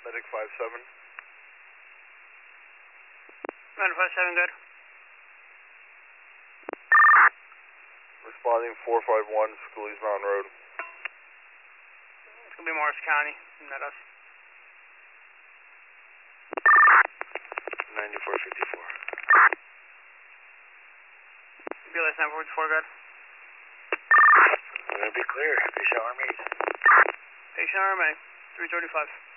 Medic 5-7. 957, good. Responding 451, Schoolies Mountain Road. It's going to be Morris County, not us. 9454. BLS 944, good. We're going to be clear. Patient RMA. Patient RMA, 335.